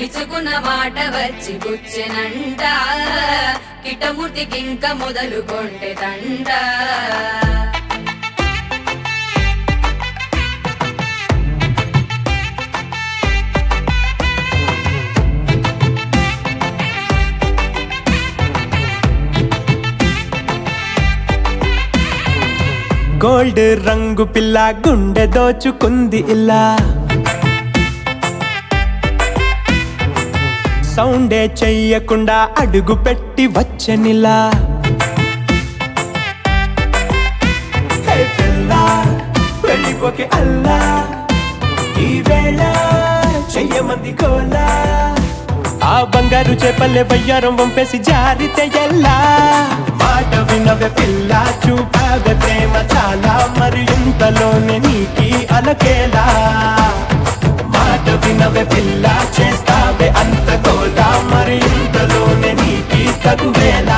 విచుకున్న మాట వచ్చి గుచ్చెనంట కిటమూర్తికింక మొదలుకొంటే తంట గోల్డ్ రంగు పిల్ల గుండె దోచుకుంది ఇలా సౌండే చెయ్యకుండా అడుగు పెట్టి వచ్చనిలా వెళ్ళిపోకే అల్లా ఈ వేళ చెయ్యమంది కోలా ఆ బంగారు చేపల్లె వయ్యారం వంపేసి జారితే ఎల్లా మాట వినవే పిల్ల చూపావే ప్రేమ చాలా మరి ఇంతలోనే నీకి అలకేలా మాట వినవే పిల్ల చేస్తావే అంత గోలా మరి ఇంతలోనే నీకి తగువేలా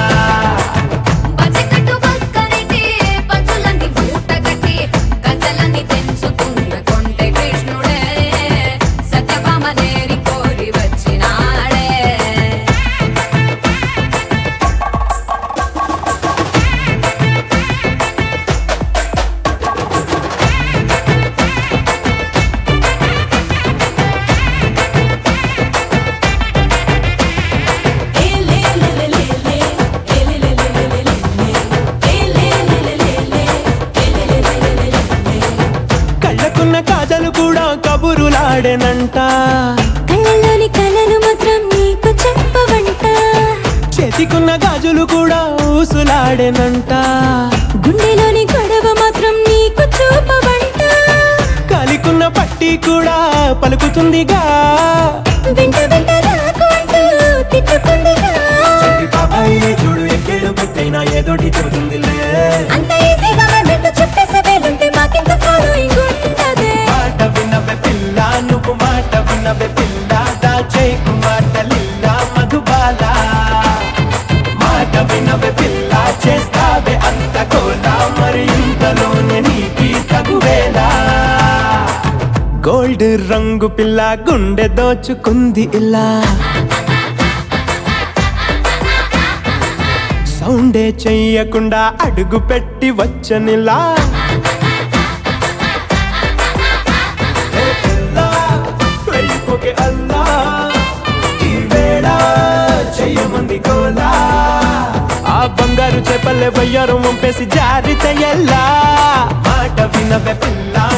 కాజలు కూడా కబురులాడేనంట కళ్ళలోని కళలు మాత్రం నీకు చెప్పవంట చేతికున్న గాజులు కూడా ఊసులాడేనంట గుండెలోని గొడవ మాత్రం నీకు చూపవంట కాలికున్న పట్టి కూడా పలుకుతుందిగా వెంట వెంట రాకు అంటూ తిట్టుకుందిగా బాబాయ్ చూడు ఎక్కేడు పెట్టైనా ఏదోటి చెబుతుందిలే అంత ఈజీగా మేము చెప్పేసే వేలుంటే మాకింత ఫాలోయింగ్ ఉంటదే మాట వినవే పిల్ల నువ్వు మాట వినవే పిల్ల దాచేకు మాటలిల్లా మధుబాల మాట వినవే పిల్ల చేస్తావే అంత కోలా మరి ఇంతలోనే నీకి తగువేలా గోల్డ్ రంగు పిల్ల గుండె దోచుకుంది ఇలా సౌండే చెయ్యకుండా అడుగు పెట్టి వచ్చనిలా వెళ్ళిపోకే అల్లా ఈ వేళ చెయ్యమంది కోలా ఆ బంగారు చేపల్లె వయ్యారం వంపేసి జారితే ఎల్లా మాట వినవే పిల్ల